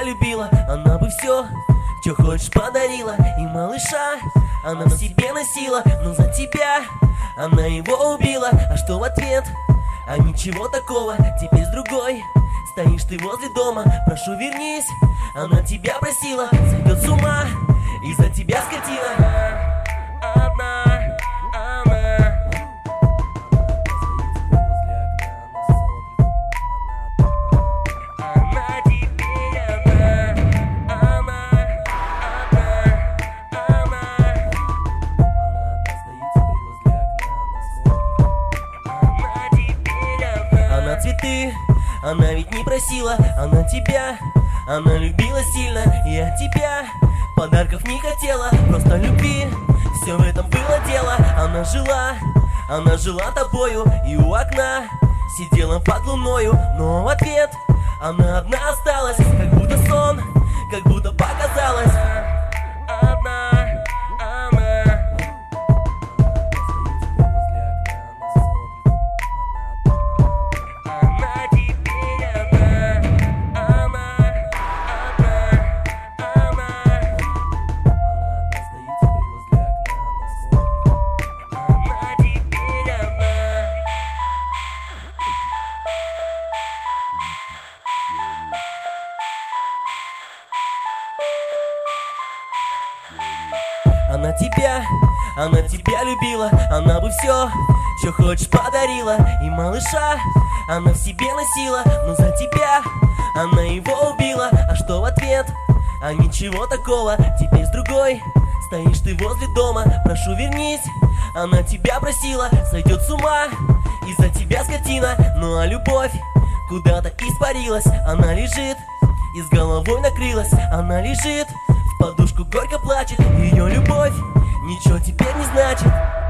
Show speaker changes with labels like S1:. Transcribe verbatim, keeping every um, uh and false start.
S1: любила, она бы все, что хочешь, подарила. И малыша она в себе носила, но за тебя она его убила. А что в ответ? А ничего такого, теперь с другой стоишь ты возле дома. Прошу, вернись, она тебя просила. Сойдет с ума из-за тебя, скотина. Одна она. Она теперь одна. Она, одна, она. Она теперь одна. Она цветы, она ведь не просила, она тебя, она любила сильно. И от тебя подарков не хотела, просто любви, все в этом было дело. Она жила, она жила тобою, и у окна сидела под луною. Но в ответ она одна осталась, как будто сон, как будто показалось. Одна она. Она теперь одна. Она, одна, она. Она теперь одна. Она тебя, она тебя любила, она бы все, что хочешь, подарила. И малыша она в себе носила, но за тебя она его убила. А что в ответ? А ничего такого, теперь с другой стоишь ты возле дома. Прошу, вернись, она тебя просила. Сойдет с ума из-за тебя, скотина. Ну а любовь куда-то испарилась. Она лежит и с головой накрылась. Она лежит, в подушку горько плачет. Ее любовь ничего теперь не значит.